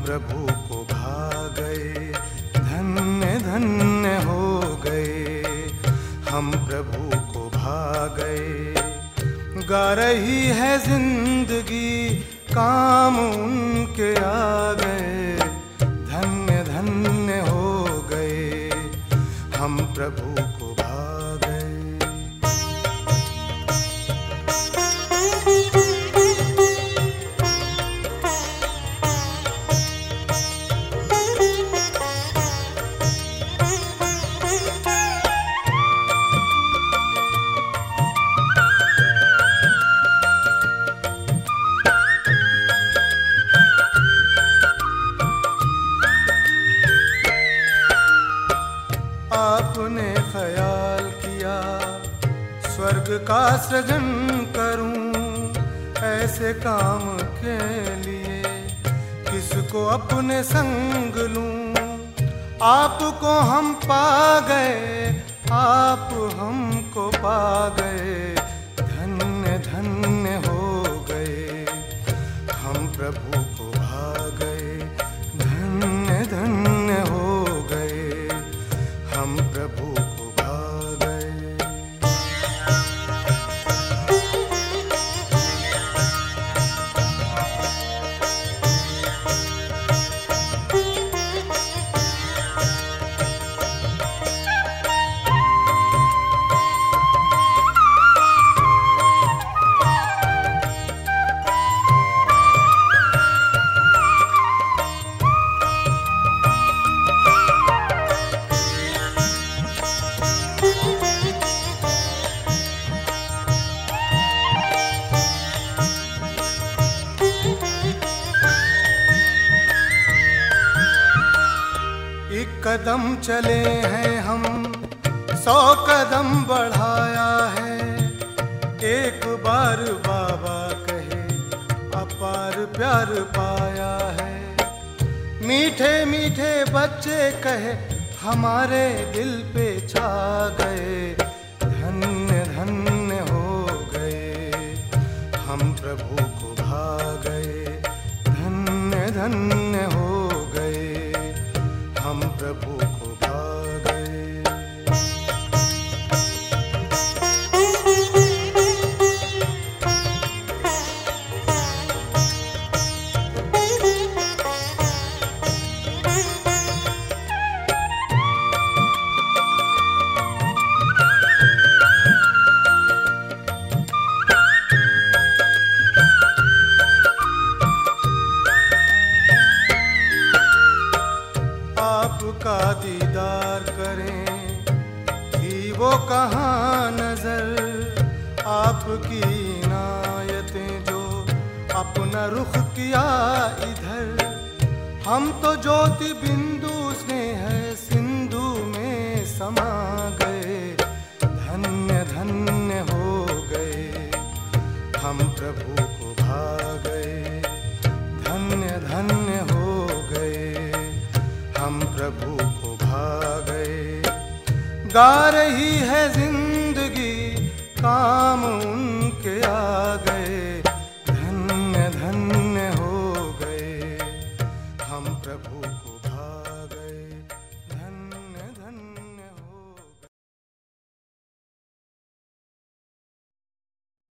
प्रभु को भा गए, धन्य धन्य हो गए, हम प्रभु को भा गए। गा रही है जिंदगी, काम उनके आ गए, धन्य धन्य हो गए, हम प्रभु को भा गए। आपने ख्याल किया स्वर्ग का सृजन करूं, ऐसे काम के लिए किसको अपने संग लूं। आपको हम पा गए, आप हमको पा गए, धन्य धन्य हो गए, हम प्रभु को भा गए, धन्य धन्य हो गए, हम प्रभु को भा गए। एक कदम चले हैं हम, 100 कदम बढ़ाया है, एक बार बाबा कहे अपार प्यार पाया है। मीठे मीठे बच्चे कहे हमारे दिल पे छा गए, धन्य धन्य हो गए, हम प्रभु को भा गए, धन्य धन्य हो गए, हम प्रभु को भा गए। आपका दीदार करें कि वो कहाँ नजर, आपकी इनायतें जो अपना रुख किया इधर। हम तो ज्योति बिंदु से है सिंधु में समा गए, धन्य धन्य हो गए, हम प्रभु को भा गए, धन्य धन्य हो गए, हम प्रभु को भा गए। गा रही है जिंदगी, काम उनके आ गए, धन्य धन्य हो गए, हम प्रभु को